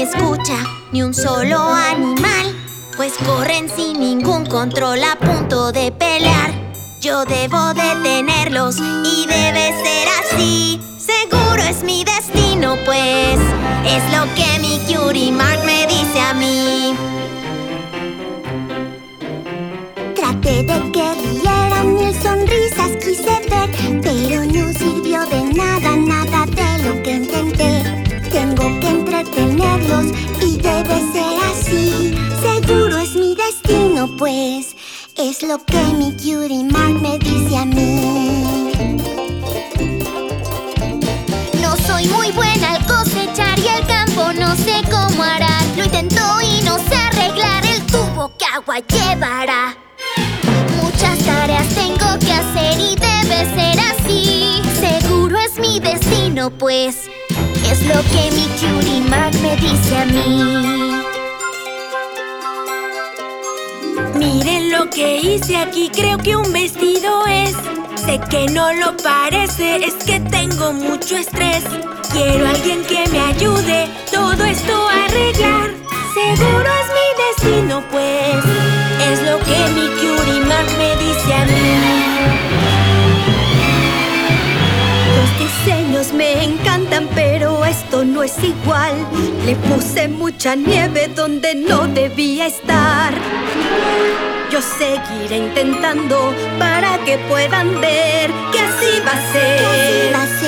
me escucha ni un solo animal, pues corren sin ningún control a punto de pelear. Yo debo detenerlos y debe ser así. Seguro es mi destino, pues es lo que mi Cutie Mark me dice a mí. Traté de que rieran, mil sonrisas quise ver, pero no sirvió de nada, nada de lo que intenté. Tengo que entretenerlos y debe ser así. Seguro es mi destino, pues es lo que mi Cutie Mark me dice a mí. No soy muy buena al cosechar y el campo no sé cómo arar. Lo intento y no sé arreglar el tubo que agua llevará. Muchas tareas tengo que hacer y debe ser así. Seguro es mi destino, pues es lo que mi Cutie Mark me dice a mí. Miren lo que hice aquí, creo que un vestido es. Sé que no lo parece, es que tengo mucho estrés. Quiero a alguien que me ayude todo esto a arreglar. Seguro es mi destino, pues es lo que mi Cutie Mark me dice a mí. Los diseños me encantan, pero esto no es igual. Le puse mucha nieve donde no debía estar. Yo seguiré intentando para que puedan ver que así va a ser.